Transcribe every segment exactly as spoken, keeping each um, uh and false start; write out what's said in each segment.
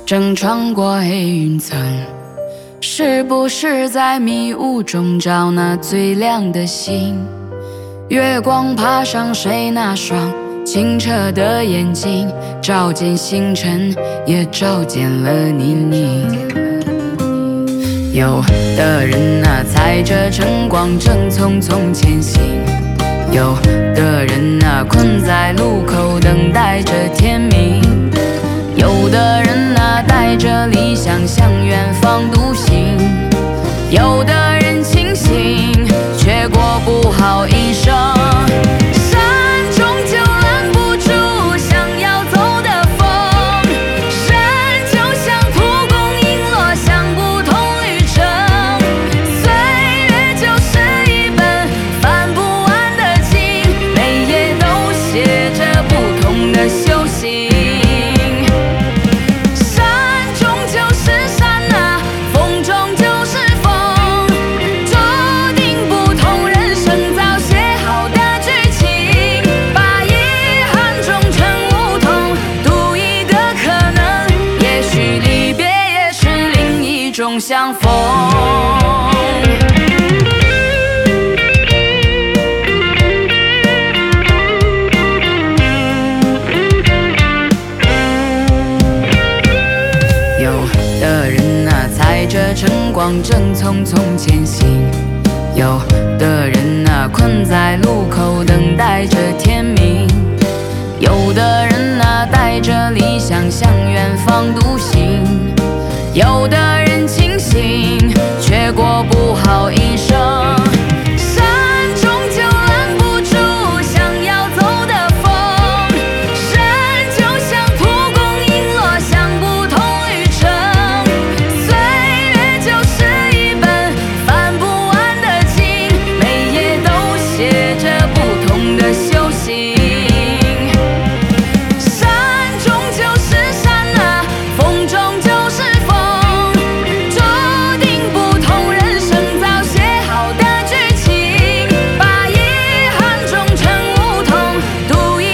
正穿过黑云层，是不是在迷雾中找那最亮的星？月光爬上谁那双清澈的眼睛，照见星辰，也照见了你你。有的人啊，踩着晨光正匆匆前行，有的人啊，困在路口等待着天明，有的人啊，带着理想向远方独行，有的人清醒，却过不好一生。山终究拦不住想要走的风，山就像蒲公英落向不同旅程，岁月就是一本翻不完的经，每页都写着不同的修行。相逢，有的人啊，踩着晨光正匆匆前行，有的人啊，困在路口等待着天明，有的人啊，带着理想向远方独行，有的人清醒，却过不好一生。山终究拦不住想要走的风，山就像蒲公英落向不同旅程，岁月就是一本翻不完的经，每页都写着不同的修行。山终究是山啊，风终究是风，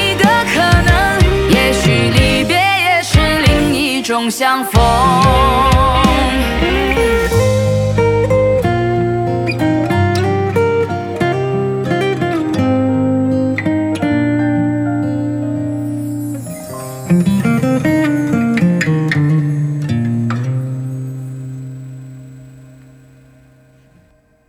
相逢。